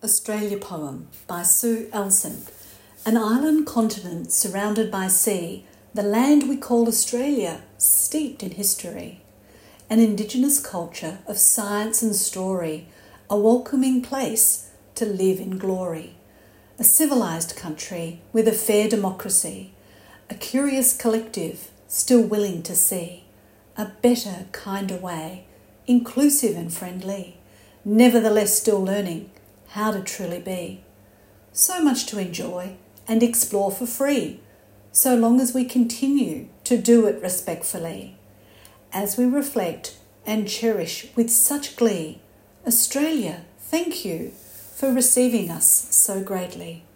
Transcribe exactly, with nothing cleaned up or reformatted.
Australia poem by Sue Elson. An island continent surrounded by sea, the land we call Australia, steeped in history. An indigenous culture of science and story, a welcoming place to live in glory. A civilised country with a fair democracy, a curious collective still willing to see a better, kinder way, inclusive and friendly, nevertheless still learning how to truly be. So much to enjoy and explore for free, so long as we continue to do it respectfully. As we reflect and cherish with such glee, Australia, thank you for receiving us so greatly.